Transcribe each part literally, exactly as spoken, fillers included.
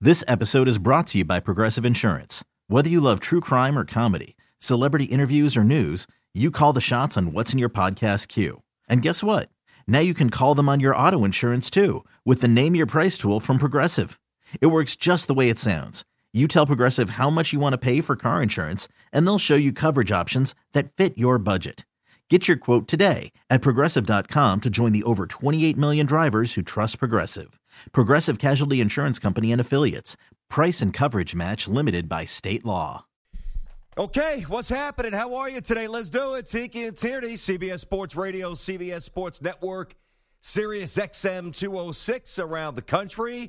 This episode is brought to you by Progressive Insurance. Whether you love true crime or comedy, celebrity interviews or news, you call the shots on what's in your podcast queue. And guess what? Now you can call them on your auto insurance too with the Name Your Price tool from Progressive. It works just the way it sounds. You tell Progressive how much you want to pay for car insurance, and they'll show you coverage options that fit your budget. Get your quote today at Progressive dot com to join the over twenty-eight million drivers who trust Progressive. Progressive Casualty Insurance Company and Affiliates. Price and coverage match limited by state law. Okay, what's happening? How are you today? Let's do it. Tiki and Tierney, C B S Sports Radio, C B S Sports Network, Sirius X M two oh six around the country.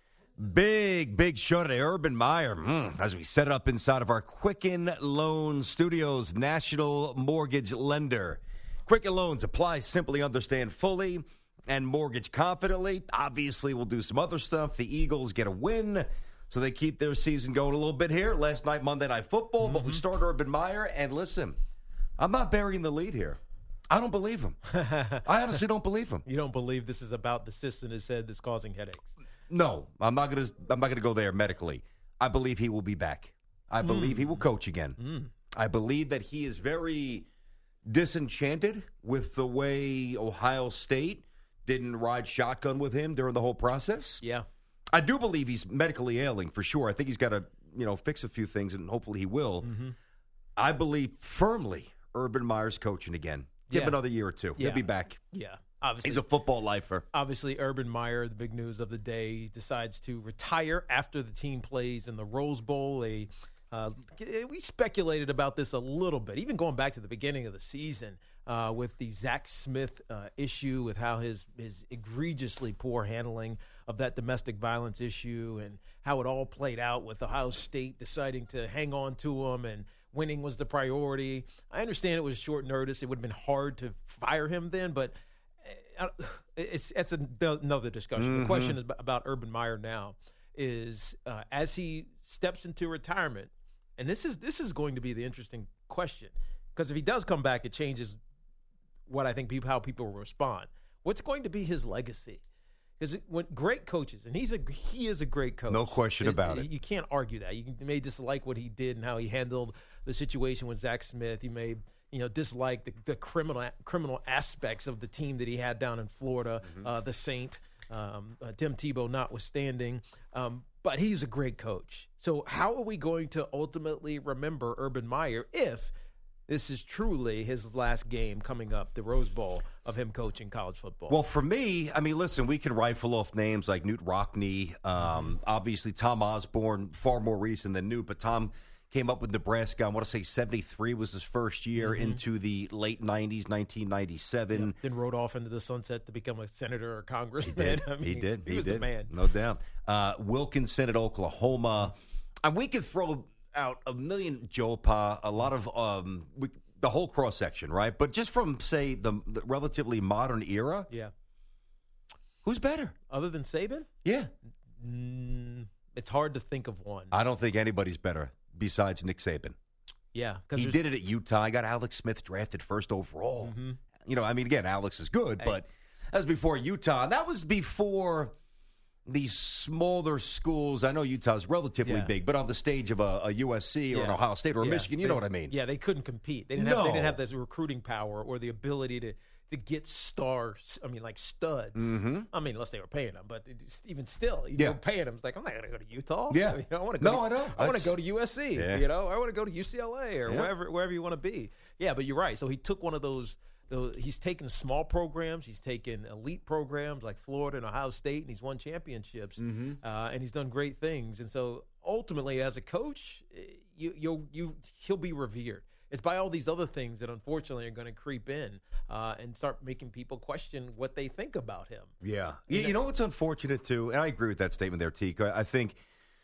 Big, big show today. Urban Meyer, mm, as we set it up inside of our Quicken Loan Studios, national mortgage lender. Quicken Loans, apply simply, understand fully, and mortgage confidently. Obviously, we'll do some other stuff. The Eagles get a win, so they keep their season going a little bit here. Last night, Monday Night Football, mm-hmm. but we start Urban Meyer. And listen, I'm not burying the lead here. I don't believe him. I honestly don't believe him. You don't believe this is about the cyst in his head that's causing headaches? No, I'm not gonna. I'm not gonna go there medically. I believe he will be back. I believe mm. he will coach again. Mm. I believe that he is very disenchanted with the way Ohio State didn't ride shotgun with him during the whole process. Yeah, I do believe he's medically ailing for sure. I think he's got to, you know, fix a few things, and hopefully he will. Mm-hmm. I believe firmly Urban Meyer's coaching again. Give yeah. him another year or two. Yeah. He'll be back. Yeah. Obviously, he's a football lifer. Obviously, Urban Meyer, the big news of the day, decides to retire after the team plays in the Rose Bowl. A, uh, we speculated about this a little bit, even going back to the beginning of the season uh, with the Zach Smith uh, issue, with how his, his egregiously poor handling of that domestic violence issue and how it all played out with Ohio State deciding to hang on to him and winning was the priority. I understand it was short notice. It would have been hard to fire him then, but – It's it's another discussion. Mm-hmm. The question is about Urban Meyer now is uh, as he steps into retirement, and this is this is going to be the interesting question, because if he does come back, it changes what I think people how people will respond. What's going to be his legacy? Because when great coaches, and he's a he is a great coach, no question about it. You can't argue that. You may dislike what he did and how he handled the situation with Zach Smith. You may. You know, dislike the, the criminal criminal aspects of the team that he had down in Florida, mm-hmm. uh, the Saint, um, uh, Tim Tebow notwithstanding. Um, but he's a great coach. So how are we going to ultimately remember Urban Meyer if this is truly his last game coming up, the Rose Bowl, of him coaching college football? Well, for me, I mean, listen, we can rifle off names like Newt Rockne, um, mm-hmm. obviously Tom Osborne, far more recent than Newt, but Tom came up with Nebraska. I want to say seventy-three was his first year mm-hmm. into the late nineties, nineteen ninety-seven. Yeah, then rode off into the sunset to become a senator or congressman. He did. I mean, he did. He, he was did. the man. No doubt. Uh, Wilkinson at Oklahoma. And we could throw out a million Joe Pa, a lot of um, we, the whole cross section, right? But just from, say, the, the relatively modern era. Yeah. Who's better? Other than Saban? Yeah. Mm, it's hard to think of one. I don't think anybody's better besides Nick Saban. Yeah. He did it at Utah. He got Alex Smith drafted first overall. Mm-hmm. You know, I mean, again, Alex is good, hey. but that was before Utah. That was before these smaller schools. I know Utah's relatively yeah. big, but on the stage of a, a U S C or yeah. an Ohio State or a yeah. Michigan, you they, know what I mean? Yeah, they couldn't compete. They didn't, no. have, they didn't have this recruiting power or the ability to to get stars, I mean, like studs. Mm-hmm. I mean, unless they were paying them, but even still, you yeah. know, paying them, it's like, I'm not going to go to Utah. Yeah. I, mean, I want to go no, to, I don't. I want to go to U S C, yeah. you know, I want to go to U C L A or yeah. wherever wherever you want to be. Yeah, but you're right. So he took one of those, those, he's taken small programs, he's taken elite programs like Florida and Ohio State, and he's won championships, mm-hmm. uh, and he's done great things. And so ultimately, as a coach, you, you'll, you, he'll be revered. It's by all these other things that unfortunately are going to creep in uh, and start making people question what they think about him. Yeah. You, you know what's unfortunate, too, and I agree with that statement there, Teak. I, I think,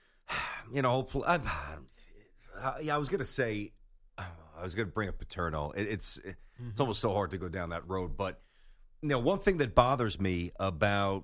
you know, hopefully, I, I, I was going to say, I was going to bring up Paterno. It, it's it, mm-hmm. it's almost so hard to go down that road. But, you know, one thing that bothers me about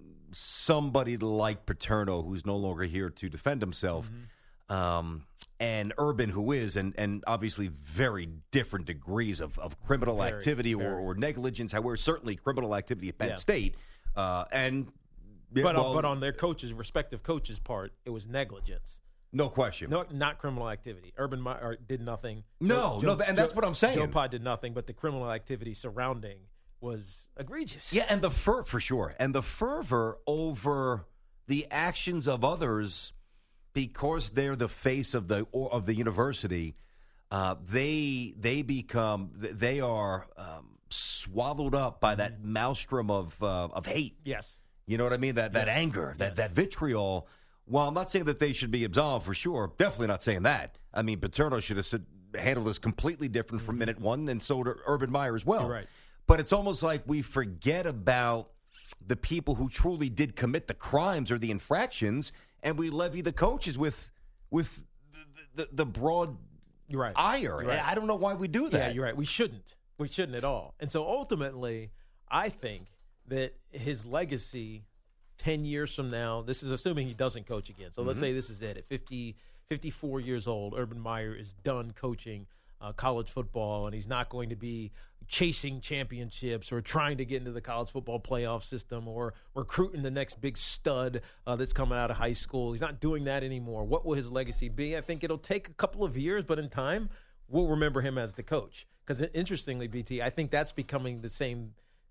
somebody like Paterno, who's no longer here to defend himself, mm-hmm. Um, and Urban, who is, and, and obviously very different degrees of, of criminal very, activity very. Or, or negligence, however, certainly criminal activity at Penn yeah. State. Uh, and Yeah, but, well, on, but on their coaches, respective coaches' part, it was negligence. No question. No, not criminal activity. Urban Meyer did nothing. No, Joe, no, and that's Joe, what I'm saying. Joe Pa did nothing, but the criminal activity surrounding was egregious. Yeah, and the fer for sure, and the fervor over the actions of others, because they're the face of the or, of the university. Uh, they they become they are um, swallowed up by that maelstrom of uh, of hate. Yes, you know what I mean. That that yes. anger, that yes. that vitriol. Well, I'm not saying that they should be absolved for sure. Definitely not saying that. I mean, Paterno should have said, handled this completely different from minute one, and so did Urban Meyer as well. You're right. But it's almost like we forget about the people who truly did commit the crimes or the infractions, and we levy the coaches with with the, the, the broad you're right. ire. You're right. I don't know why we do that. Yeah, you're right. We shouldn't. We shouldn't at all. And so ultimately, I think that his legacy ten years from now, this is assuming he doesn't coach again. So mm-hmm. let's say this is it. At fifty, fifty-four years old, Urban Meyer is done coaching uh, college football, and he's not going to be chasing championships or trying to get into the college football playoff system or recruiting the next big stud uh, that's coming out of high school. He's not doing that anymore. What will his legacy be? I think it'll take a couple of years, but in time, we'll remember him as the coach. Because interestingly, B T, I think that's becoming the same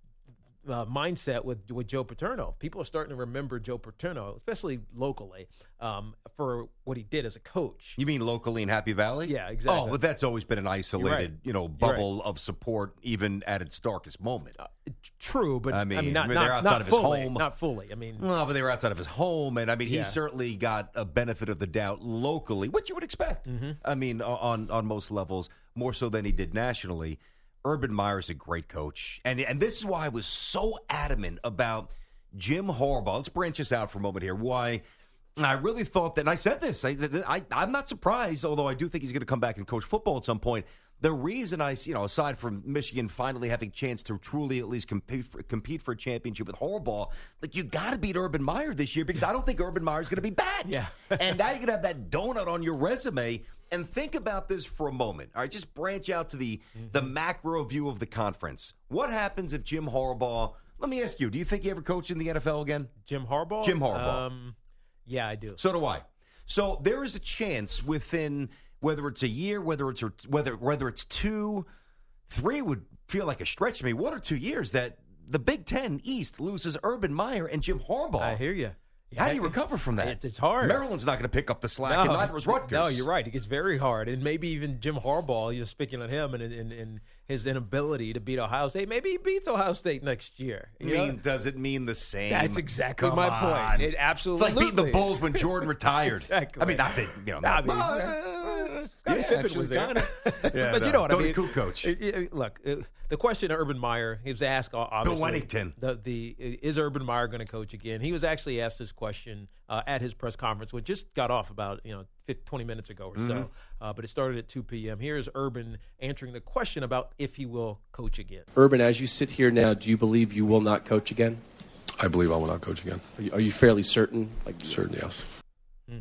Uh, mindset with with Joe Paterno. People are starting to remember Joe Paterno, especially locally, um, for what he did as a coach. You mean locally in Happy Valley? Yeah, exactly. Oh, but that's always been an isolated, right. you know, bubble right. of support, even at its darkest moment. Uh, true, but I mean, I mean not, I mean, not, they're outside not of fully, his home. Not fully. I mean, well, but they were outside of his home, and I mean, yeah. he certainly got a benefit of the doubt locally, which you would expect. Mm-hmm. I mean, on on most levels, more so than he did nationally. Urban Meyer is a great coach, and and this is why I was so adamant about Jim Harbaugh. Let's branch this out for a moment here. Why I really thought that, and I said this, I, I, I'm not surprised, although I do think he's going to come back and coach football at some point. The reason I, you know, aside from Michigan finally having a chance to truly at least compete for, compete for a championship with Harbaugh, like you got to beat Urban Meyer this year because I don't think Urban Meyer is going to be bad. Yeah. And now you're going to have that donut on your resume. And think about this for a moment. All right, just branch out to the mm-hmm. the macro view of the conference. What happens if Jim Harbaugh? Let me ask you: do you think he ever coached in the N F L again? Jim Harbaugh. Jim Harbaugh. Um, yeah, I do. So do I. So there is a chance within whether it's a year, whether it's a, whether whether it's two, three would feel like a stretch to me. One or two years that the Big Ten East loses Urban Meyer and Jim Harbaugh. I hear you. How do you recover from that? It's, it's hard. Maryland's not going to pick up the slack, no, and neither is Rutgers. No, you're right. It gets very hard. And maybe even Jim Harbaugh, you're speaking on him and, and, and his inability to beat Ohio State. Maybe he beats Ohio State next year. You mean, know? Does it mean the same? That's exactly Come my on. point. It absolutely. It's like beating the Bulls when Jordan retired. Exactly. I mean, not that, you know. Nah, not, I mean, uh, Scottie yeah, Pippen was there. yeah, but no, you know what Tony I mean. Cook coach. It, it, look, it, the question of Urban Meyer, he was asked, obviously. Bill Wennington. The, the, is Urban Meyer going to coach again? He was actually asked this question uh, at his press conference, which just got off about you know twenty minutes ago or mm-hmm. so. Uh, but it started at two p.m. Here's Urban answering the question about if he will coach again. Urban, as you sit here now, do you believe you will not coach again? I believe I will not coach again. Are you, are you fairly certain? Like certain, yes. Hmm.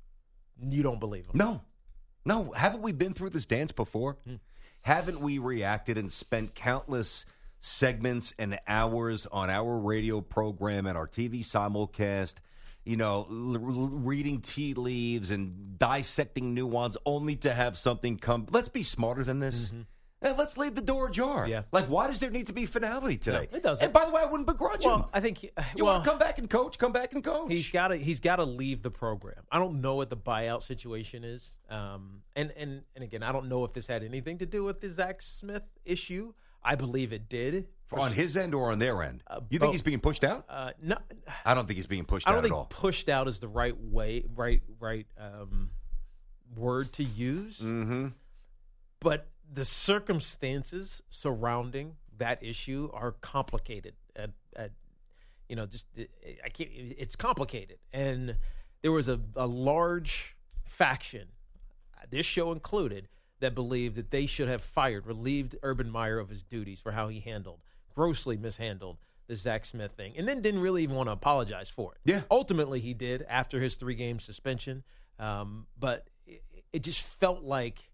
You don't believe him? No. No. Haven't we been through this dance before? Hmm. Haven't we reacted and spent countless segments and hours on our radio program and our T V simulcast, you know, l- reading tea leaves and dissecting nuance only to have something come. Let's be smarter than this. Mm-hmm. And let's leave the door ajar. Yeah. Like, why does there need to be finality today? No, it doesn't. And by the way, I wouldn't begrudge well, him. I think he, you well, want to come back and coach? Come back and coach. He's got to. He's got to leave the program. I don't know what the buyout situation is. Um, and and and again, I don't know if this had anything to do with the Zach Smith issue. I believe it did. On his end or on their end? Uh, you think both. he's being pushed out? Uh, no, I don't think he's being pushed I out don't at think all. pushed out is the right way, right, right um, word to use. Mm-hmm. But the circumstances surrounding that issue are complicated. At, at you know, just I can't. It's complicated, and there was a, a large faction, this show included, that believed that they should have fired, relieved Urban Meyer of his duties for how he handled, grossly mishandled the Zach Smith thing, and then didn't really even want to apologize for it. Yeah. Ultimately, he did after his three-game suspension, um, but it, it just felt like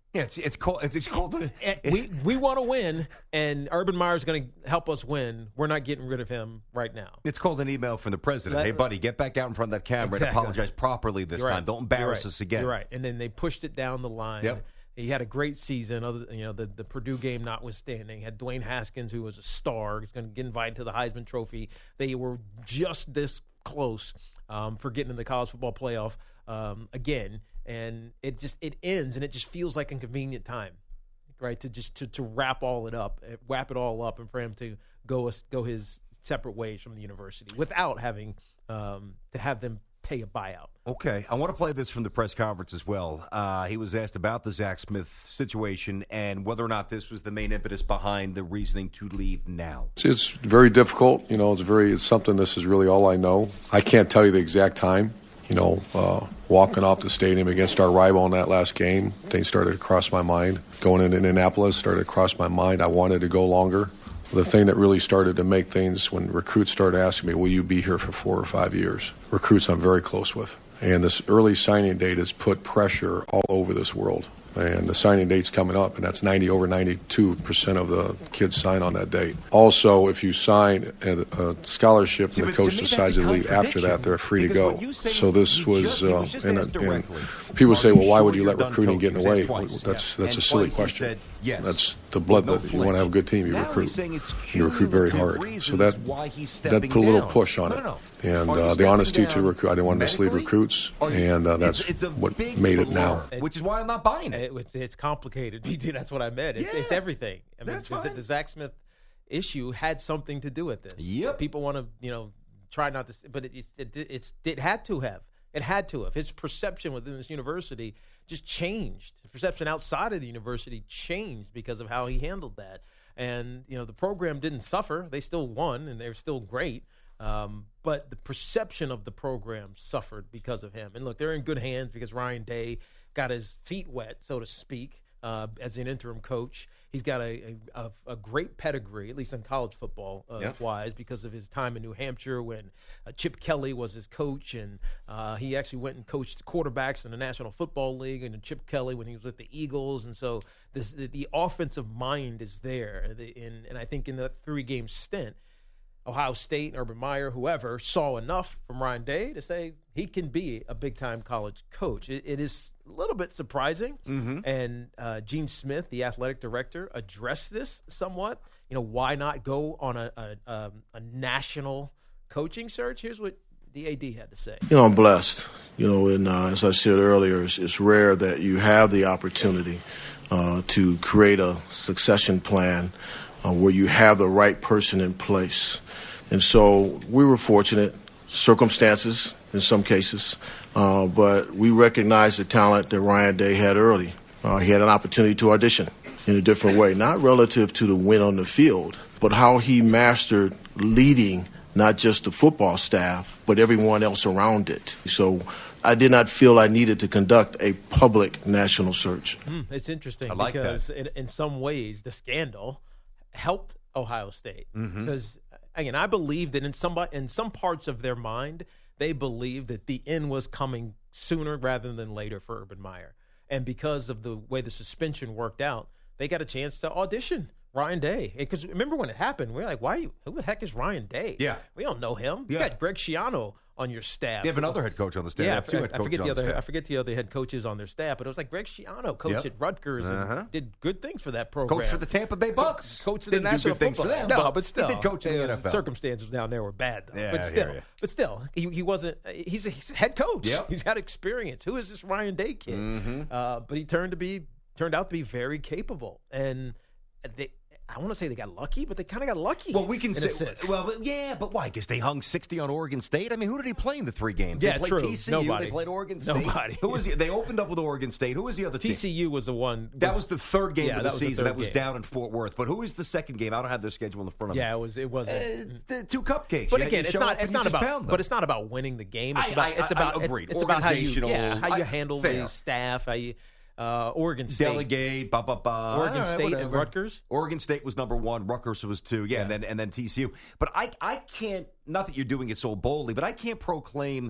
Yeah, it's it's called it's, it's called. we we want to win, and Urban Meyer's going to help us win. We're not getting rid of him right now. It's called an email from the president. Let, hey, buddy, get back out in front of that camera exactly. and apologize properly this You're time. right. Don't embarrass You're us right. again. You're right. And then they pushed it down the line. Yep. He had a great season. Other, you know, the, the Purdue game notwithstanding, he had Dwayne Haskins, who was a star. He's going to get invited to the Heisman Trophy. They were just this close um, for getting in the college football playoff um, again. And it just it ends, and it just feels like a convenient time, right? To just to, to wrap all it up, wrap it all up, and for him to go go his separate ways from the university without having um, to have them pay a buyout. Okay, I want to play this from the press conference as well. Uh, he was asked about the Zach Smith situation and whether or not this was the main impetus behind the reasoning to leave now. It's, it's very difficult. You know, it's very it's something. This is really all I know. I can't tell you the exact time. You know, uh, walking off the stadium against our rival in that last game, things started to cross my mind. Going into Indianapolis started to cross my mind. I wanted to go longer. The thing that really started to make things when recruits started asking me, will you be here for four or five years? Recruits I'm very close with. And this early signing date has put pressure all over this world. And the signing date's coming up, and that's ninety over ninety-two percent of the kids sign on that date. Also, if you sign a, a scholarship See, and the to coach me, decides to that's a leave after that, they're free to because go. what you say- So this you was, just- he uh, was just and, asked and directly, people "Are say, you well, why sure would you you're let done recruiting get in the coaching?" way? He was asked twice. That's Yeah. that's And a silly twice he question. said yes. That's the blood No that you want to have a good team, you Now recruit. he's saying it's You recruit very cumulative hard. So reasons that why he's that stepping put a little down. push on No, it. no, no. And Are you uh, the stepping honesty to down recruit, I didn't want to mislead medically? recruits, Are you- and uh, that's it's, it's a what big made it now. blur, which is why I'm not buying it. It, it's, it's complicated. That's what I meant. It's, Yeah. it's everything. I mean, That's because fine. the Zach Smith issue had something to do with this. Yep. People want to, you know, try not to, but it, it, it, it's, it had to have. It had to have. His perception within this university just changed. The perception outside of the university changed because of how he handled that. And, you know, the program didn't suffer. They still won, and they're still great. Um, but the perception of the program suffered because of him. And look, they're in good hands because Ryan Day got his feet wet, so to speak, uh, as an interim coach. He's got a, a, a great pedigree, at least in college football uh, Yep. wise, because of his time in New Hampshire when uh, Chip Kelly was his coach, and uh, he actually went and coached quarterbacks in the National Football League, and Chip Kelly when he was with the Eagles. And so this, the, the offensive mind is there. The, in, and I think in the three-game stint, Ohio State, Urban Meyer, whoever, saw enough from Ryan Day to say he can be a big-time college coach. It, it is a little bit surprising, Mm-hmm. and uh, Gene Smith, the athletic director, addressed this somewhat. You know, why not go on a, a, um, a national coaching search? Here's what the A D had to say. You know, I'm blessed. You know, and uh, as I said earlier, it's, it's rare that you have the opportunity uh, to create a succession plan uh, where you have the right person in place. And so we were fortunate, circumstances in some cases, uh, but we recognized the talent that Ryan Day had early. Uh, he had an opportunity to audition in a different way, not relative to the win on the field, but how he mastered leading not just the football staff, but everyone else around it. So I did not feel I needed to conduct a public national search. Mm, it's interesting I like because in, in some ways the scandal helped Ohio State Mm-hmm. because again I believe that in some in some parts of their mind they believed that the end was coming sooner rather than later for Urban Meyer, and because of the way the suspension worked out, they got a chance to audition Ryan Day. Because remember when it happened, we we're like, why? Who the heck is Ryan Day? Yeah. we don't know him. You Yeah. got Greg Schiano on your staff. You have another head coach on the staff. You Yeah, have two I, head I coaches forget the on the other. staff. I forget the other head coaches on their staff, but it was like Greg Schiano, coach Yep. at Rutgers, Uh-huh. and did good things for that program. Coach for the Tampa Bay Bucks. Coach of the Didn't do National good things Football for them, No, but but still, he did coach in the uh, N F L. Circumstances down there were bad, though. Yeah, but I still, hear you. but still, he, he wasn't. He's a, he's a head coach. Yep. He's got experience. Who is this Ryan Day kid? Mm-hmm. Uh, but he turned to be turned out to be very capable, and they. I want to say they got lucky, but they kind of got lucky. Well, we can in a say, sense. well, but yeah, but why? Because they hung sixty on Oregon State. I mean, who did he play in the three games? Yeah, they played true. T C U. Nobody. They played Oregon State. Nobody. Who was the, they opened up with Oregon State? Who was the other team? T C U was the one. That was the third game Yeah, of that the was the season. third That was game. down in Fort Worth. But who was the second game? I don't have their schedule in front of me. Yeah, it was. It wasn't. Uh, t- two cupcakes. But You- again, you it's show not. up It's and not you just about. pound them. But it's not about winning the game. It's I- about. I- it's I- about. I agreed. It's about how you. Organizational- Yeah, how you I- handle fair. the staff. How you. Uh, Oregon State. Delegate, ba ba ba. Oregon All right, State and whatever. Rutgers? Oregon State was number one. Rutgers was two. Yeah, Yeah. and then and then T C U. But I I can't. Not that you're doing it so boldly, but I can't proclaim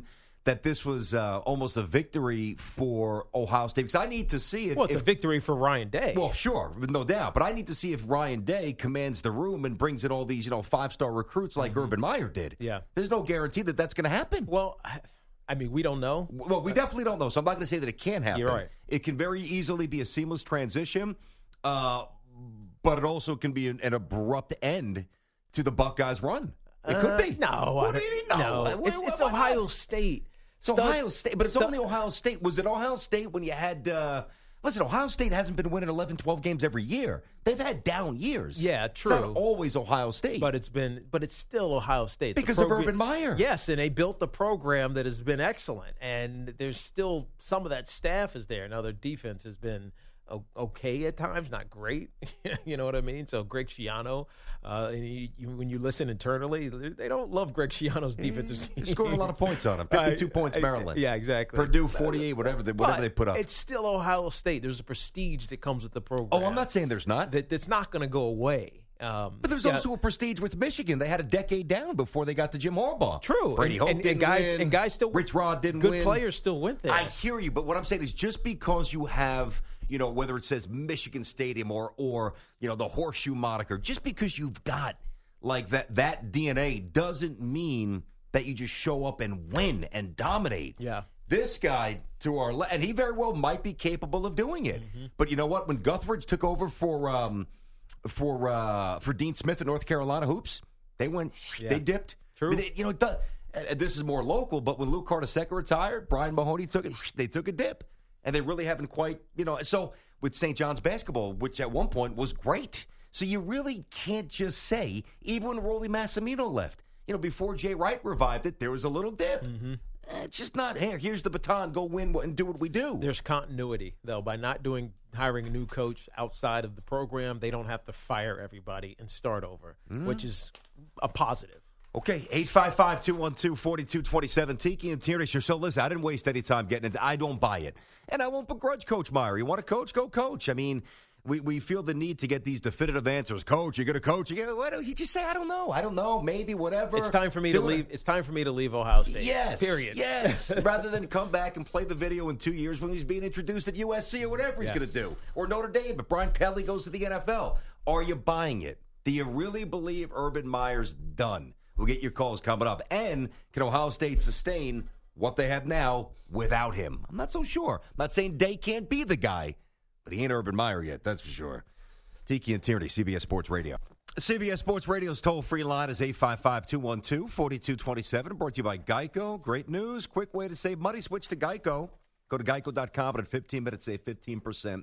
that this was uh, almost a victory for Ohio State, because I need to see if... Well, it's if, a victory for Ryan Day. Well, sure, no doubt. But I need to see if Ryan Day commands the room and brings in all these, you know, five-star recruits like mm-hmm. Urban Meyer did. Yeah. There's no guarantee that that's going to happen. Well, I mean, we don't know. Well, we definitely don't know, so I'm not going to say that it can't happen. You're right. It can very easily be a seamless transition, uh, but it also can be an, an abrupt end to the Buckeyes' run. It uh, could be. No. What do you mean no? no. What, It's, what, it's what, Ohio what? State. It's Stud, Ohio State, but it's Stud, only Ohio State. Was it Ohio State when you had... Uh, listen, Ohio State hasn't been winning eleven, twelve games every year. They've had down years. Yeah, true. It's not always Ohio State. But it's been, but it's still Ohio State. Because program, of Urban Meyer. Yes, and they built the program that has been excellent. And there's still some of that staff is there. Now, their defense has been okay at times, not great. You know what I mean? So Greg Schiano, uh, and you, you, when you listen internally, they don't love Greg Schiano's defensive scheme. He scored a lot of points on him. fifty-two I, points, I, Maryland. Yeah, exactly. Purdue, forty-eight, whatever they, whatever but they put up. It's still Ohio State. There's a prestige that comes with the program. Oh, I'm not saying there's not. That, that's not going to go away. Um, but there's yeah. also a prestige with Michigan. They had a decade down before they got to Jim Harbaugh. True. Brady and, Hoke and, didn't and guys, win. And guys still Rich Rod didn't good win. Good players still went there. I hear you, but what I'm saying is just because you have, you know, whether it says Michigan Stadium or, or you know, the Horseshoe moniker, just because you've got, like, that, that D N A doesn't mean that you just show up and win and dominate. Yeah. This guy, to our left, and he very well might be capable of doing it. Mm-hmm. But you know what? When Guthridge took over for um, for uh, for Dean Smith in North Carolina hoops, they went, yeah. they dipped. True. I mean, they, you know, the, uh, this is more local, but when Luke Carter-Secker retired, Brian Mahoney took it. They took a dip, and they really haven't quite, you know. So with Saint John's basketball, which at one point was great, so you really can't just say. Even when Rollie Massimino left, you know, before Jay Wright revived it, there was a little dip. Mm-hmm. It's just not here. Here's the baton. Go win and do what we do. There's continuity, though. By not doing hiring a new coach outside of the program, they don't have to fire everybody and start over, mm. which is a positive. Okay, eight five five, two one two, four two two seven. Tiki and Tierney. So listen, I didn't waste any time getting it. I don't buy it. And I won't begrudge Coach Meyer. You want to coach? Go coach. I mean, we, we feel the need to get these definitive answers. Coach, you're going to coach? You why don't you just say, I don't know. I don't know. Maybe, whatever. It's time for me Do to it. leave. It's time for me to leave Ohio State. Yes. Period. Yes. Rather than come back and play the video in two years when he's being introduced at U S C or whatever he's yeah. going to do. Or Notre Dame if Brian Kelly goes to the N F L. Are you buying it? Do you really believe Urban Meyer's done? We'll get your calls coming up. And can Ohio State sustain what they have now without him? I'm not so sure. I'm not saying Day can't be the guy, but he ain't Urban Meyer yet, that's for sure. Tiki and Tierney, C B S Sports Radio. C B S Sports Radio's toll-free line is eight five five, two one two, four two two seven. Brought to you by Geico. Great news. Quick way to save money. Switch to Geico. Go to geico dot com, and in fifteen minutes, save fifteen percent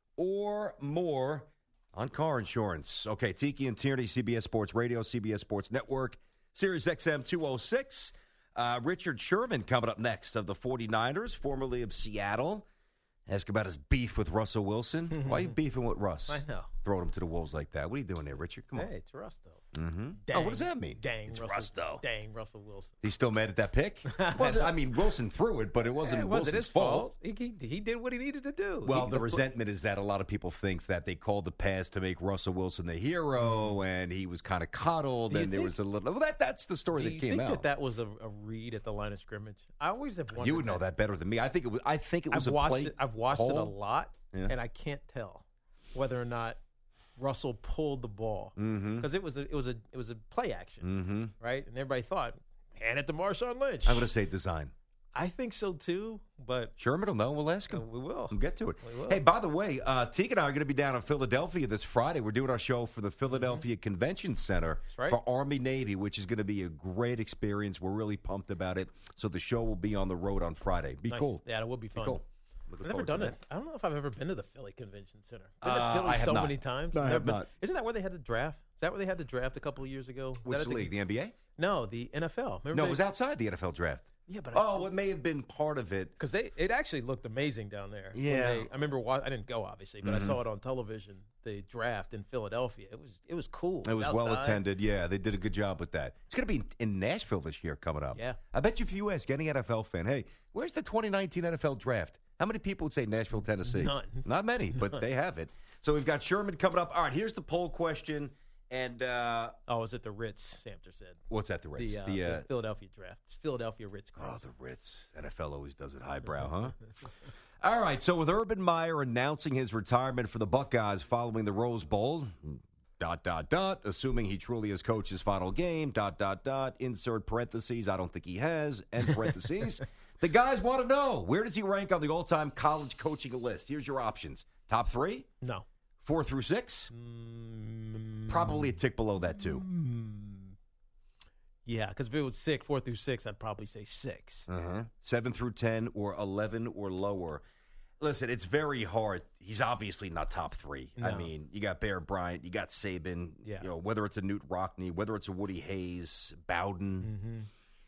or more on car insurance. Okay, Tiki and Tierney, C B S Sports Radio, C B S Sports Network, Sirius X M two oh six. Uh, Richard Sherman coming up next of the forty-niners, formerly of Seattle. Ask about his beef with Russell Wilson. Why are you beefing with Russ? I know. Throwing him to the wolves like that. What are you doing there, Richard? Come on. Hey, it's Russ, though. Mm-hmm. Dang, oh, what does that mean? Dang, it's Russell, Russ, though. Dang, Russell Wilson. He's still mad at that pick? wasn't, I mean, Wilson threw it, but it wasn't yeah, it Wilson's wasn't his fault. fault. He, he, he did what he needed to do. Well, he, the, the resentment is that a lot of people think that they called the pass to make Russell Wilson the hero, and he was kind of coddled, and there was a little. Well, that that's the story do that you came think out. That that was a, a read at the line of scrimmage? I always have wondered. You would know that better than me. I think it was. I think it was I've a watched play it. I've watched call. it a lot, yeah. and I can't tell whether or not Russell pulled the ball because mm-hmm. it was a it was a it was a play action, mm-hmm. right? And everybody thought, hand it to Marshawn Lynch. I'm going to say design. I think so too, but Sherman will know. We'll ask him. Uh, we will. We'll get to it. We will. Hey, by the way, uh, Teague and I are going to be down in Philadelphia this Friday. We're doing our show for the Philadelphia mm-hmm. Convention Center right. for Army Navy, which is going to be a great experience. We're really pumped about it. So the show will be on the road on Friday. Be nice. cool. Yeah, it will be fun. Be cool. I've never done it. I don't know if I've ever been to the Philly Convention Center. Been Uh, to Philly I have so not. many times. No, I have been, not. Isn't that where they had the draft? Is that where they had the draft a couple of years ago? Is Which that at league? The, the N B A? No, the N F L. Remember No, they, it was outside the N F L draft. Yeah, but oh, I, it may have been part of it because they it actually looked amazing down there. Yeah, they, I remember. I didn't go obviously, but mm-hmm. I saw it on television. The draft in Philadelphia. It was it was cool. It was outside. well attended. Yeah, they did a good job with that. It's going to be in Nashville this year coming up. Yeah, I bet you if you ask any N F L fan, hey, where's the twenty nineteen N F L draft? How many people would say Nashville, Tennessee? None. Not many, but None. they have it. So we've got Sherman coming up. All right, here's the poll question. And uh, oh, is it the Ritz? Samter said. What's that? The Ritz? The, uh, the, uh, the Philadelphia draft. It's Philadelphia Ritz. Oh, the Ritz. N F L always does it highbrow, huh? All right. So with Urban Meyer announcing his retirement for the Buckeyes following the Rose Bowl, dot dot dot. Assuming he truly has coached his final game. Dot dot dot. Insert parentheses. I don't think he has. End parentheses. The guys want to know, where does he rank on the all-time college coaching list? Here's your options: top three. No. Four through six? Mm, Probably a tick below that, too. Mm, yeah, because if it was six, four through six, I'd probably say six. Uh-huh. Seven through ten or eleven or lower. Listen, it's very hard. He's obviously not top three. No. I mean, you got Bear Bryant, you got Saban, Yeah. you know, whether it's a Newt Rockne, whether it's a Woody Hayes, Bowden. Mm-hmm.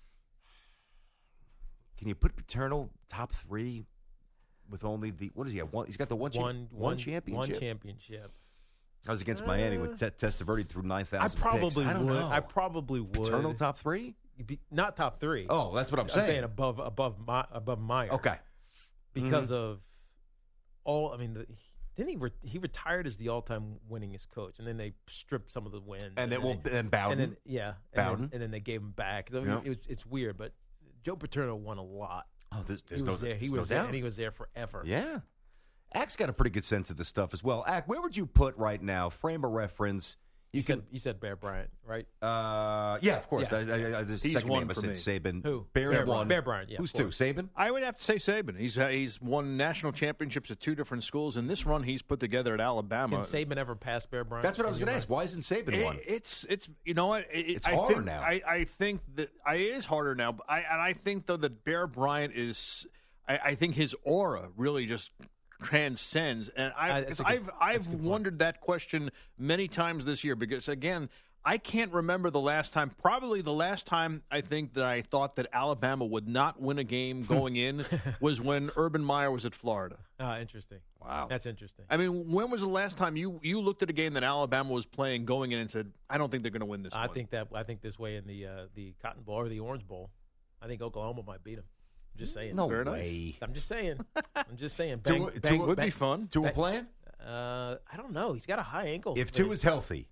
Can you put Paterno top three with only the, what does he have? One, he's got the one, cha- One, one championship. One championship. I was against Miami with Te- Testaverde through nine I thousand probably picks. I don't would. know. I probably would. Paterno top three? Be, not top three. Oh, that's what I'm saying. I'm saying above above my, above Meyer. Okay. Because Mm-hmm. of all, I mean, the, didn't he? Re, he retired as the all-time winningest coach, and then they stripped some of the wins. And then, well, they, and Bowden. And then, yeah, and Bowden. Then, and then they gave him back. I mean, Yeah. it was, it's weird, but Joe Paterno won a lot. Oh, there's, there's he was no, there. He there's was no there, doubt. and he was there forever. Yeah. Ack's got a pretty good sense of this stuff as well. Ack, where would you put right now, frame of reference? You You can, said you said Bear Bryant, right? uh, yeah, of course. Yeah. I, I, I, the He's second one name, I for said me. Saban. Who? Bear's Bear, one. Bear Bryant, yeah. Who's of two? course. Saban? I would have to say Saban. He's he's won national championships at two different schools, and this run he's put together at Alabama. Can Saban ever pass Bear Bryant? That's what I in was your going to ask. mind? Why isn't Saban It- one? it's it's you know what it, It's I harder think, now. I, I think that I, it is harder now. But I and I think though that Bear Bryant is. I, I think his aura really just transcends, and I, Uh, that's a good- I've that's a I've good point. wondered that question many times this year because again. I can't remember the last time, probably the last time I think that I thought that Alabama would not win a game going in was when Urban Meyer was at Florida. Ah, interesting. Wow. That's interesting. I mean, when was the last time you, you looked at a game that Alabama was playing going in and said, I don't think they're going to win this I one? think that I think this way in the uh, the Cotton Bowl or the Orange Bowl, I think Oklahoma might beat them. I'm just saying. No Very nice. way. I'm just saying. I'm just saying. Tua- Bang, Tua bang, would bang. be fun. Two a That- plan? Uh, I don't know. He's got a high ankle. If but two it's is healthy,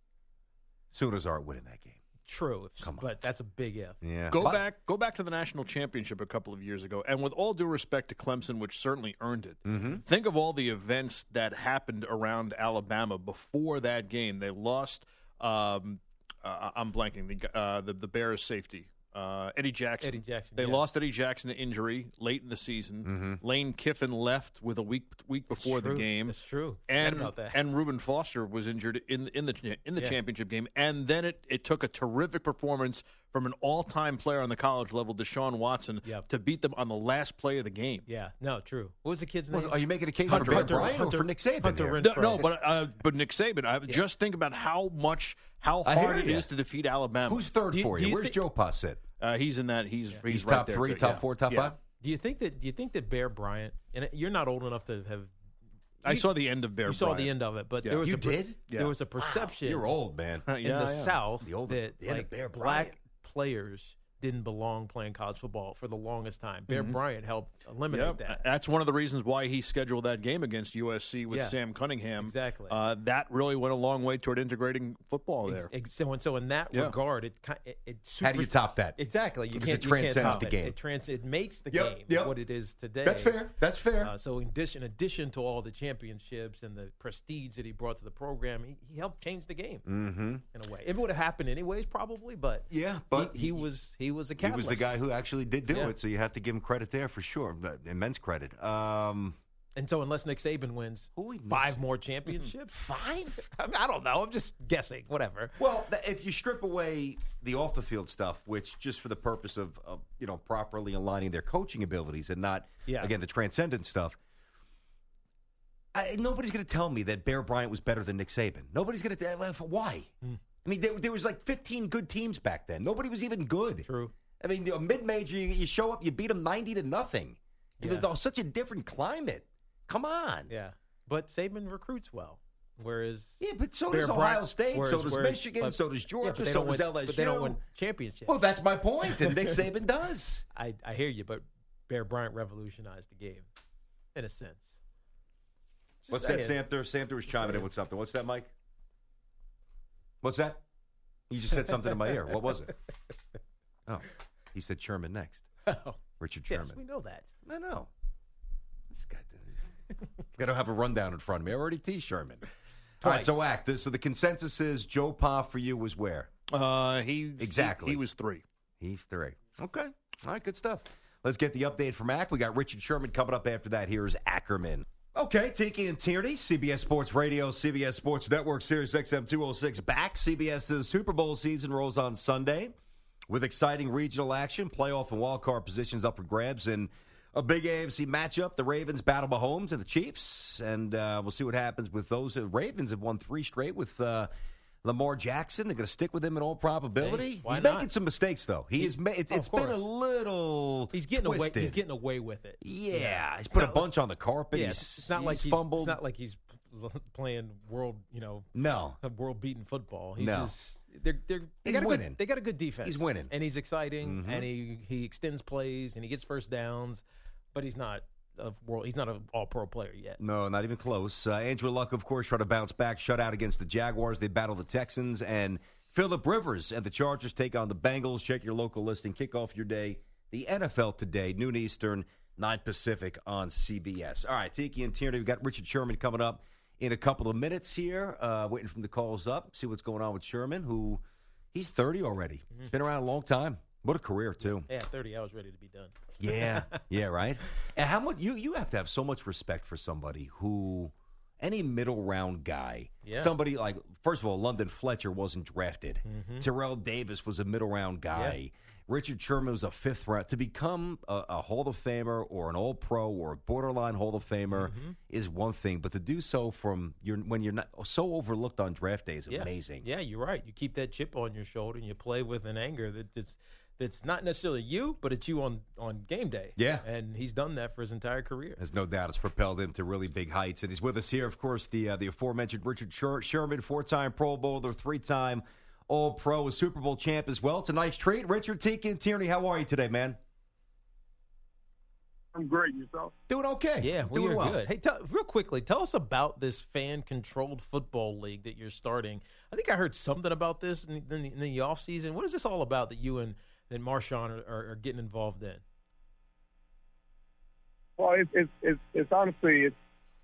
Sooners aren't winning that game. true, if- Come on. but that's a big if. Yeah. Go But- back, go back to the national championship a couple of years ago, and with all due respect to Clemson, which certainly earned it, Mm-hmm. think of all the events that happened around Alabama before that game. They lost. Um, uh, I'm blanking the uh, the, the Bears safety. Uh, Eddie Jackson. Eddie Jackson, They yeah. lost Eddie Jackson to injury late in the season. Lane Kiffin left with a week week before the true. game. That's true. And Forgot about that. and Reuben Foster was injured in in the in the Yeah. championship game. And then it, it took a terrific performance from an all time player on the college level, Deshaun Watson, Yep. to beat them on the last play of the game. Yeah, no, true. What was the kid's Well, name? are you making a case Hunter- for Bear Hunter- Bryant Hunter- or for Nick Saban? Hunter here? Ren- No, Fred. no, but uh, but Nick Saban. I, Just think about how much how I hear hard it ya. is to defeat Alabama. Who's third Do you- for do you? you Where's thi- Joe Pa sit? Uh, he's in that. He's he's, He's, right top there, three, too. top Yeah. four, top Yeah. five? Do you think that? Do you think that Bear Bryant? And you're not old enough to have. I you- saw the end of Bear. You saw Bryant. the end of it, but Yeah. there was You a per- did? Yeah. There was a perception. You're old, man. Yeah, in the I am. South The old- that the end of like Bear black Bryant. players didn't belong playing college football for the longest time. Bear Bryant helped eliminate Mm-hmm. Yep. that. That's one of the reasons why he scheduled that game against U S C with Yeah. Sam Cunningham. Exactly. Uh, that really went a long way toward integrating football there. Ex- ex- so, and so in that Yeah. regard, it, ki- it, it How do you super- top that? Exactly. You Because can't. it you can't transcends top the it. game. It trans. It makes the Yep, game yep. what it is today. That's fair. That's fair. Uh, so in addition, in addition to all the championships and the prestige that he brought to the program, he, he helped change the game mm-hmm. in a way. It would have happened anyways, probably, but Yeah, but he, he was he was a He catalyst. was the guy who actually did do Yeah. it, so you have to give him credit there for sure. But immense credit. Um, And so unless Nick Saban wins Who we miss? five more championships, five? I, mean, I don't know. I'm just guessing. Whatever. Well, th- if you strip away the off the field stuff, which just for the purpose of, of you know properly aligning their coaching abilities and not Yeah. again the transcendent stuff, I, nobody's going to tell me that Bear Bryant was better than Nick Saban. Nobody's going to. Uh, why? Hmm. I mean, there, there was like fifteen good teams back then. Nobody was even good. True. I mean, a mid-major, you, you show up, you beat them ninety to nothing. Yeah. There's all- such a different climate. Come on. Yeah, but Saban recruits well, whereas Yeah, but so Bear does Ohio Bryant- State, whereas- so does whereas- Michigan, but- so does yeah, Georgia, but they so don't does win, L S U. But they don't win championships. Well, that's my point, and Nick Saban does. I, I hear you, but Bear Bryant revolutionized the game, in a sense. Just What's saying. that, Samter? Samter was chiming in with something. What's that, Mike? What's that? You just said something in my ear. What was it? Oh, he said Sherman next. Oh, Richard Sherman. yes, we know that. I know. Just got to, got to have a rundown in front of me. I already teased Sherman. All right, so act. So the consensus is Joe Pa for you was where? Uh, he exactly. He, he was three. He's three. Okay. All right, good stuff. Let's get the update from Ack. We got Richard Sherman coming up after that. Here's Ackerman. Okay, Tiki and Tierney, C B S Sports Radio, C B S Sports Network, Sirius X M two oh six back. CBS's Super Bowl season rolls on Sunday with exciting regional action, playoff and wildcard positions up for grabs, and a big A F C matchup. The Ravens battle Mahomes and the Chiefs, and uh, we'll see what happens with those. The Ravens have won three straight with uh, Lamar Jackson. They're going to stick with him in all probability. Hey, why He's not? making some mistakes, though. He is. Ma- it's Oh, it's of been a course. little He's getting away. twisted. He's getting away with it. Yeah, he's It's put a not bunch on the carpet. Yeah, he's, it's not he's like he's fumbled. It's not like he's playing world. You know, No. world beating football. He's No. just they're they're they He's got a winning. Good, they got a good defense. He's winning. and he's exciting, Mhm. and he he extends plays and he gets first downs, but he's not a world. He's not an all pro player yet. No, not even close. Uh, Andrew Luck, of course, tried to bounce back, shut out against the Jaguars. They battle the Texans, and Phillip Rivers and the Chargers take on the Bengals. Check your local listing. Kick off your day. The N F L today, noon Eastern, nine Pacific on C B S. All right, Tiki and Tierney, we've got Richard Sherman coming up in a couple of minutes here. Uh, waiting for the calls up, see what's going on with Sherman, who he's thirty already. Mm-hmm. He's been around a long time. What a career, too. Yeah, thirty hours ready to be done. Yeah, yeah, right. And how much you you have to have so much respect for somebody who any middle round guy, Yeah. somebody like first of all, London Fletcher wasn't drafted. Mhm. Terrell Davis was a middle round guy. Yeah. Richard Sherman was a fifth round. To become a, a Hall of Famer or an All Pro or a borderline Hall of Famer Mm-hmm. is one thing, but to do so from you're when you're not so overlooked on draft day is Yeah. amazing. Yeah, you're right. You keep that chip on your shoulder and you play with an anger that it's that's not necessarily you, but it's you on, on game day. Yeah. And he's done that for his entire career. There's no doubt it's propelled him to really big heights. And he's with us here, of course, the uh, the aforementioned Richard Sher- Sherman, four-time Pro Bowler, three-time All-Pro, a Super Bowl champ as well. It's a nice treat. Richard, Tiki, and Tierney, how are you today, man? I'm great. Yourself? Doing okay. Yeah, we Doing are well. good. Hey, tell, real quickly, tell us about this fan-controlled football league that you're starting. I think I heard something about this in the, in the offseason. What is this all about that you and, and Marshawn are, are, are getting involved in? Well, it's it's it's, it's honestly it's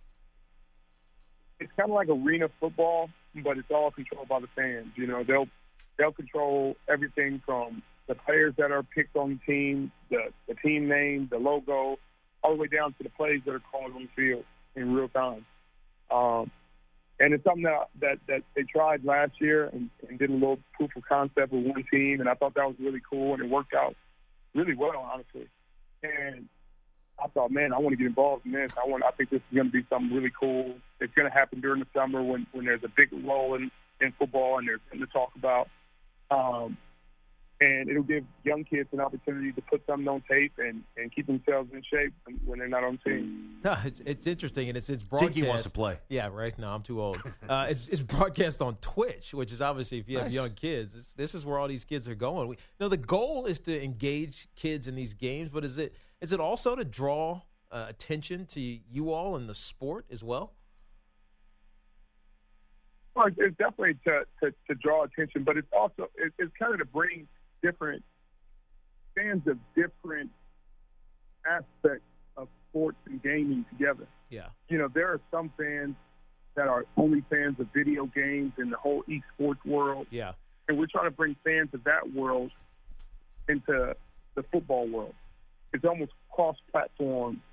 it's kind of like arena football, but it's all controlled by the fans. You know, they'll they'll control everything from the players that are picked on the team, the the team name, the logo, all the way down to the plays that are called on the field in real time. Um, and it's something that, that that they tried last year and, and did a little proof of concept with one team, and I thought that was really cool, and it worked out really well, honestly. And I thought, man, I want to get involved in this. I want. I think this is going to be something really cool. It's going to happen during the summer when, when there's a big lull in, in football and there's something to talk about. Um, and it'll give young kids an opportunity to put something on tape and, and keep themselves in shape when they're not on the team. No, it's it's interesting, and it's it's broadcast. Tiki wants to play. Yeah, right. No, I'm too old. Uh, it's it's broadcast on Twitch, which is obviously if you have Nice. young kids, it's, this is where all these kids are going. We, no, the goal is to engage kids in these games, but is it is it also to draw uh, attention to you all in the sport as well? Well, it's- it's definitely to, to, to draw attention, but it's also it, it's kind of to bring different fans of different aspects of sports and gaming together. Yeah. You know, there are some fans that are only fans of video games and the whole esports world, Yeah. and we're trying to bring fans of that world into the football world. It's almost cross-platform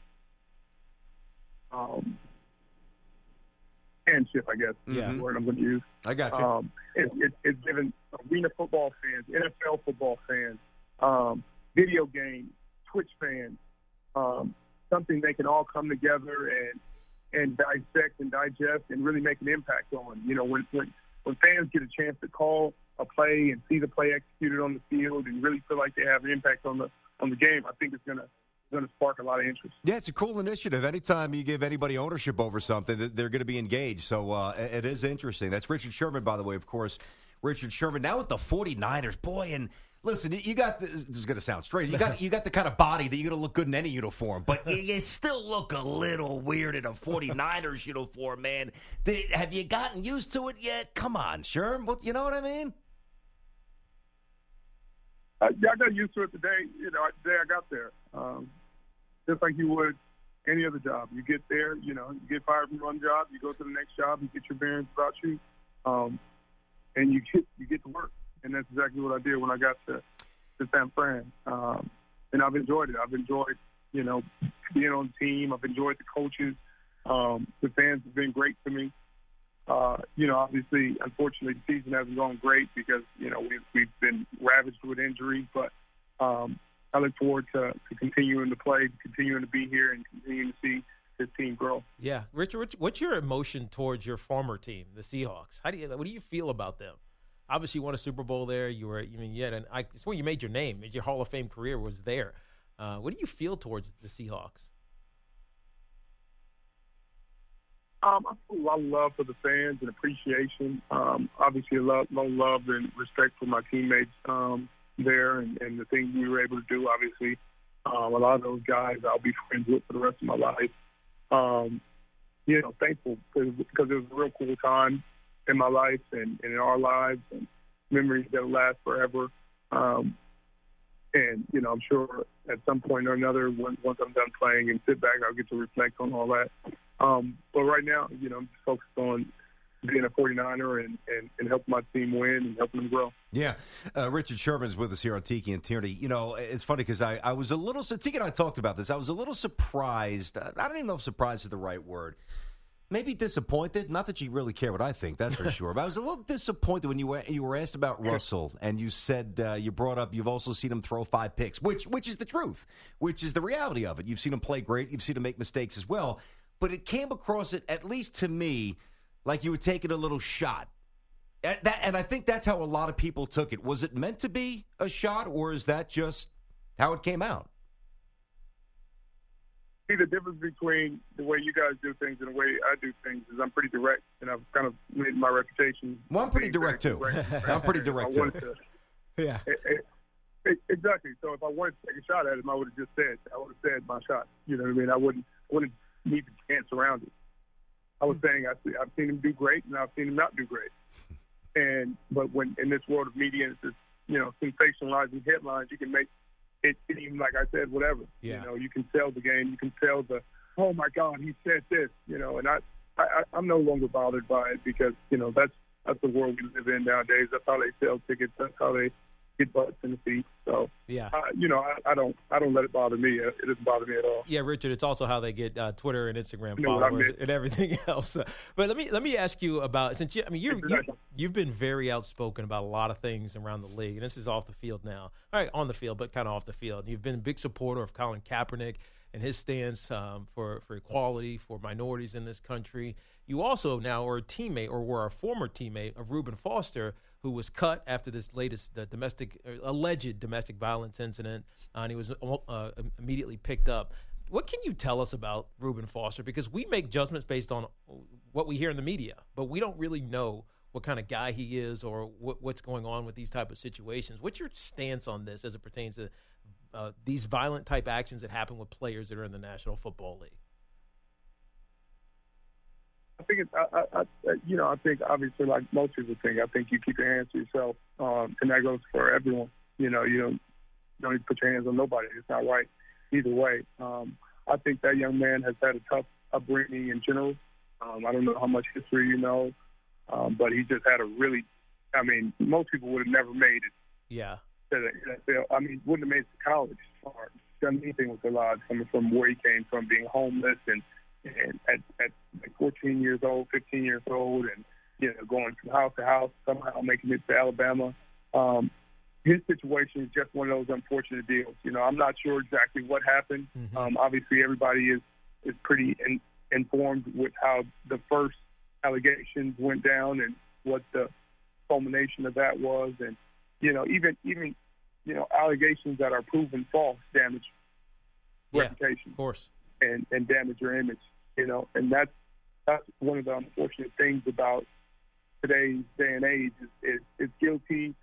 um, fanship, I guess, is Yeah. the word I'm going to use. I got you. Um, it, it, it's given arena football fans, N F L football fans, um, video game, Twitch fans, um, something they can all come together and and dissect and digest and really make an impact on. You know, when when, when fans get a chance to call a play and see the play executed on the field and really feel like they have an impact on the on the game, I think it's gonna going to spark a lot of interest. Yeah, it's a cool initiative. Anytime you give anybody ownership over something, they're going to be engaged. So uh, it is interesting. That's Richard Sherman, by the way, of course. Richard Sherman now with the forty-niners. Boy, and Listen, you got this, this is going to sound strange. You got you got the kind of body that you're going to look good in any uniform, but you, you still look a little weird in a 49ers uniform, man. Did, have you gotten used to it yet? Come on, Sherm. What, you know what I mean? Uh, yeah, I got used to it the day, you know, the day I got there. Um, just like you would any other job. You get there, you know, you get fired from one job, you go to the next job, you get your bearings about you, um, and you get you get to work. And that's exactly what I did when I got to, to San Fran. Um, and I've enjoyed it. I've enjoyed, you know, being on the team. I've enjoyed the coaches. Um, the fans have been great to me. Uh, you know, obviously, unfortunately, the season hasn't gone great because, you know, we've, we've been ravaged with injuries. But um, I look forward to, to continuing to play, continuing to be here, and continuing to see this team grow. Yeah. Richard, what's your emotion towards your former team, the Seahawks? How do you, what do you feel about them? Obviously, you won a Super Bowl there. You were, I mean, yet, and I, it's where you made your name. Your Hall of Fame career was there. Uh, what do you feel towards the Seahawks? Um, I feel a lot of love for the fans and appreciation. Um, obviously, a lot, lot of love and respect for my teammates um, there and, and the things we were able to do. Obviously, um, a lot of those guys I'll be friends with for the rest of my life. Um, you know, thankful because, because it was a real cool time in my life and, and in our lives, and memories that will last forever. Um, and, you know, I'm sure at some point or another, when, once I'm done playing and sit back, I'll get to reflect on all that. Um, but right now, you know, I'm just focused on being a 49er and, and, and helping my team win and helping them grow. Yeah. Uh, Richard Sherman's with us here on Tiki and Tierney. You know, it's funny because I, I was a little, so Tiki and I talked about this. I was a little surprised. I don't even know if surprised is the right word. Maybe disappointed. Not that you really care what I think, that's for sure. But I was a little disappointed when you were you were asked about Russell, and you said uh, you brought up you've also seen him throw five picks, which which is the truth, which is the reality of it. You've seen him play great. You've seen him make mistakes as well. But it came across, it at least to me, like you were taking a little shot. At that, and I think that's how a lot of people took it. Was it meant to be a shot, or is that just how it came out? See, the difference between the way you guys do things and the way I do things is I'm pretty direct, and I've kind of made my reputation. Well, I'm pretty direct, too. Direct. I'm pretty direct, too. To, yeah. It, it, it, exactly. So if I wanted to take a shot at him, I would have just said, I would have said my shot. You know what I mean? I wouldn't, I wouldn't need to dance around it. I was saying I see, I've seen him do great, and I've seen him not do great. And but when in this world of media, it's just, you know, sensationalizing headlines, you can make it seem, like I said, whatever. Yeah. You know, you can sell the game. You can sell the, oh, my God, he said this. You know, and I, I, I'm no longer bothered by it because, you know, that's that's the world we live in nowadays. That's how they sell tickets. That's how they get butts in the seats. So, yeah. uh, you know, I, I don't I don't let it bother me. It doesn't bother me at all. Yeah, Richard, it's also how they get uh, Twitter and Instagram You know what I followers mean? and everything else. Uh, but let me let me ask you about, since you, I mean, you're, you, Exactly. you've been very outspoken about a lot of things around the league, and this is off the field now. All right, on the field, but kind of off the field. You've been a big supporter of Colin Kaepernick and his stance um, for, for equality, for minorities in this country. You also now are a teammate, or were a former teammate of Reuben Foster, who was cut after this latest uh, domestic, uh, alleged domestic violence incident, uh, and he was uh, immediately picked up. What can you tell us about Reuben Foster? Because we make judgments based on what we hear in the media, but we don't really know what kind of guy he is or what, what's going on with these type of situations. What's your stance on this as it pertains to uh, these violent type actions that happen with players that are in the National Football League? I think it's, I, I, I, you know, I think obviously like most people think, I think you keep your hands to yourself, um, and that goes for everyone. You know, you don't, you don't need to put your hands on nobody. It's not right either way. Um, I think that young man has had a tough upbringing in general. Um, I don't know how much history you know, um, but he just had a really, I mean, most people would have never made it. Yeah. To the N F L. I mean, wouldn't have made it to college or done anything with their lives coming from where he came from, being homeless and, and at, at like fourteen years old, fifteen years old, and, you know, going from house to house, somehow making it to Alabama. Um, his situation is just one of those unfortunate deals. You know, I'm not sure exactly what happened. Mm-hmm. Um, obviously, everybody is, is pretty in, informed with how the first allegations went down and what the culmination of that was. And, you know, even, even you know, allegations that are proven false damage Yeah, reputation. Of course. And, and damage your image, you know, and that's that's one of the unfortunate things about today's day and age is, is, is guilty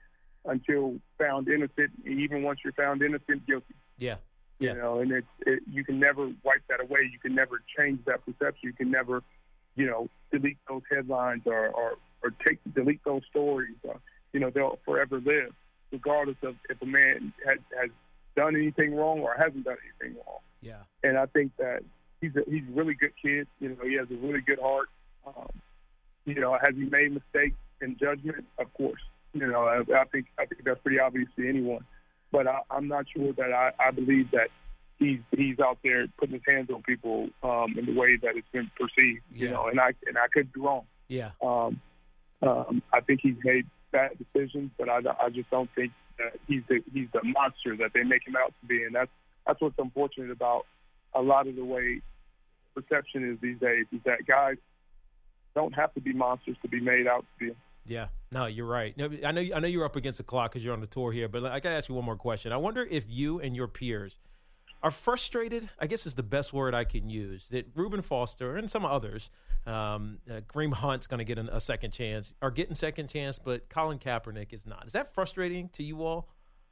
until found innocent. Even once you're found innocent, guilty. Yeah. Yeah. You know, and it's it, you can never wipe that away. You can never change that perception. You can never, you know, delete those headlines or or, or take delete those stories. Uh, you know, they'll forever live, regardless of if a man has, has done anything wrong or hasn't done anything wrong. Yeah. And I think that he's a, he's a really good kid. You know, he has a really good heart. Um, you know, has he made mistakes in judgment? Of course. You know, I, I think I think that's pretty obvious to anyone. But I, I'm not sure that I, I believe that he's he's out there putting his hands on people um, in the way that it's been perceived. You Yeah. know, and I and I could be wrong. Yeah. Um, um, I think he's made bad decisions, but I, I just don't think that he's the he's the monster that they make him out to be, and that's that's what's unfortunate about a lot of the way perception is these days. Is that guys don't have to be monsters to be made out to be. Yeah, no, you're right. No, I know, I know you're up against the clock because you're on the tour here, but I got to ask you one more question. I wonder if you and your peers are frustrated, I guess is the best word I can use, that Reuben Foster and some others, um, uh, Kareem Hunt's going to get an, a second chance, are getting second chance, but Colin Kaepernick is not. Is that frustrating to you all?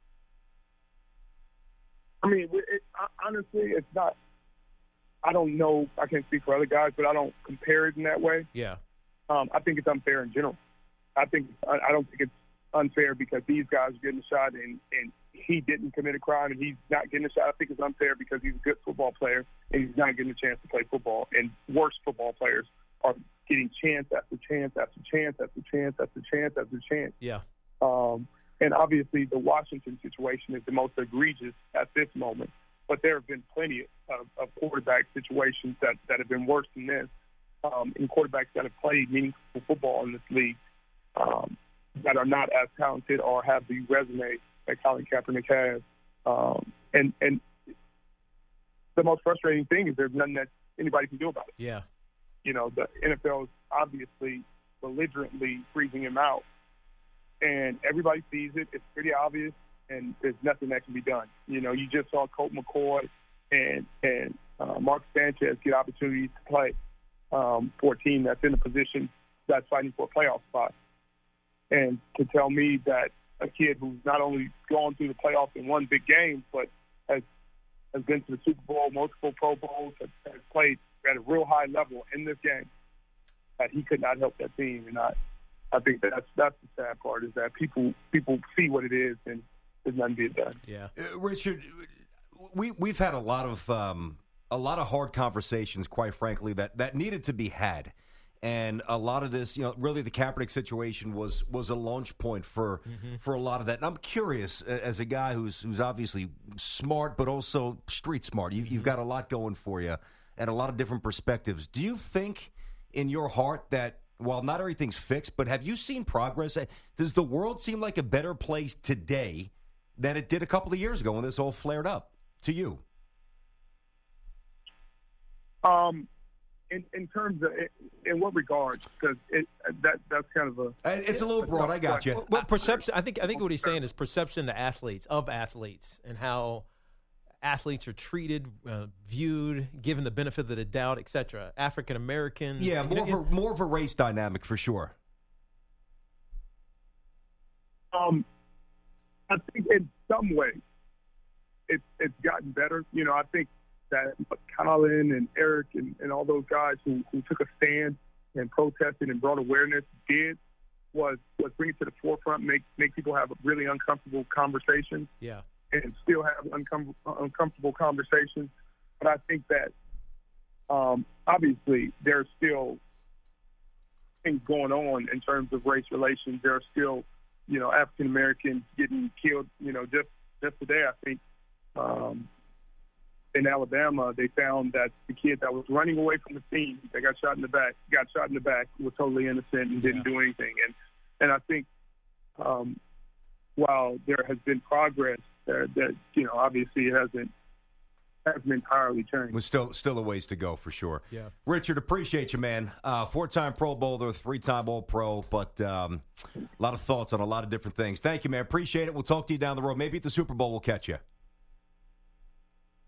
I mean, it, honestly, it's not. I don't know. I can't speak for other guys, but I don't compare it in that way. Yeah. Um, I think it's unfair in general. I think I, I don't think it's unfair because these guys are getting a shot and, and he didn't commit a crime and he's not getting a shot. I think it's unfair because he's a good football player and he's not getting a chance to play football. And worse football players are getting chance after chance after chance after chance after chance after chance. Yeah. Um, and obviously the Washington situation is the most egregious at this moment. But there have been plenty of, of quarterback situations that, that have been worse than this, um, in quarterbacks that have played meaningful football in this league um, that are not as talented or have the resume that Colin Kaepernick has. Um, and, and the most frustrating thing is there's nothing that anybody can do about it. Yeah. You know, the N F L is obviously belligerently freezing him out. And everybody sees it. It's pretty obvious. And there's nothing that can be done. You know, you just saw Colt McCoy and and uh, Mark Sanchez get opportunities to play um, for a team that's in a position that's fighting for a playoff spot. And to tell me that a kid who's not only gone through the playoffs and won big games, but has has been to the Super Bowl, multiple Pro Bowls, has, has played at a real high level in this game, that he could not help that team. And I, I think that's that's the sad part is that people people see what it is and there's nothing being done. Yeah, uh, Richard, we we've had a lot of um, a lot of hard conversations, quite frankly, that, that needed to be had, and a lot of this, you know, really the Kaepernick situation was was a launch point for mm-hmm. for a lot of that. And I'm curious, as a guy who's who's obviously smart but also street smart, you, mm-hmm. you've got a lot going for you and a lot of different perspectives. Do you think in your heart that while not everything's fixed, but have you seen progress? Does the world seem like a better place today than it did a couple of years ago when this all flared up to you? Um, in, in terms of, in what regards? Because it that that's kind of a. It's a little broad. I got you. Well, well, perception. I think I think what he's saying is perception to athletes of athletes and how athletes are treated, uh, viewed, given the benefit of the doubt, et cetera. African Americans. Yeah, more know, of a, more of a race dynamic for sure. Um. I think in some ways it's it's gotten better. You know, I think that Colin and Eric and, and all those guys who, who took a stand and protested and brought awareness did was was bring it to the forefront, make make people have really uncomfortable conversations. Yeah. And still have uncom- uncomfortable conversations. But I think that um, obviously there's still things going on in terms of race relations. There are still, you know, African Americans getting killed. You know, just just today, I think um, in Alabama, they found that the kid that was running away from the scene, that got shot in the back, got shot in the back, was totally innocent and didn't yeah. do anything. And and I think um, while there has been progress, there, that you know, obviously it hasn't hasn't entirely changed. We're still still a ways to go for sure. Yeah, Richard, appreciate you, man. Uh, four-time Pro Bowler, three-time All-Pro, but um, a lot of thoughts on a lot of different things. Thank you, man. Appreciate it. We'll talk to you down the road. Maybe at the Super Bowl we'll catch you.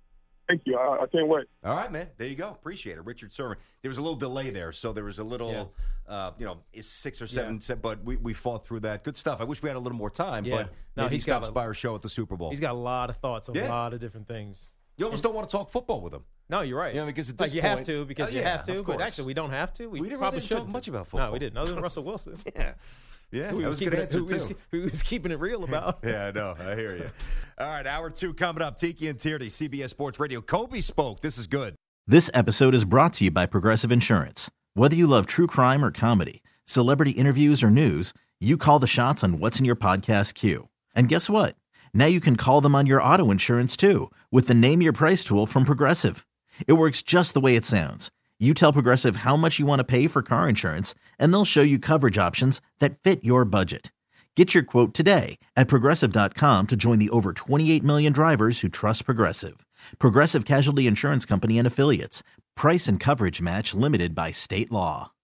Thank you. I, I can't wait. All right, man. There you go. Appreciate it. Richard Sermon. There was a little delay there, so there was a little, yeah. uh, you know, it's six or seven, yeah. but we, we fought through that. Good stuff. I wish we had a little more time, yeah. but no, maybe he's he stops got a, by our show at the Super Bowl. He's got a lot of thoughts on yeah. a lot of different things. You almost and, don't want to talk football with him. No, you're right. Yeah, because at this like you point, have to, because uh, you yeah, have to, but actually we don't have to. We, we didn't probably really shouldn't talk much about football. No, we didn't. Other than Russell Wilson. yeah. Yeah, who that was, was, keeping it, who, was, who was keeping it real about. yeah, I know. I hear you. All right, hour two coming up. Tiki and Tierney, C B S Sports Radio. Kobe spoke. This is good. This episode is brought to you by Progressive Insurance. Whether you love true crime or comedy, celebrity interviews or news, you call the shots on what's in your podcast queue. And guess what? Now you can call them on your auto insurance too with the Name Your Price tool from Progressive. It works just the way it sounds. You tell Progressive how much you want to pay for car insurance, and they'll show you coverage options that fit your budget. Get your quote today at Progressive dot com to join the over twenty-eight million drivers who trust Progressive. Progressive Casualty Insurance Company and Affiliates. Price and coverage match limited by state law.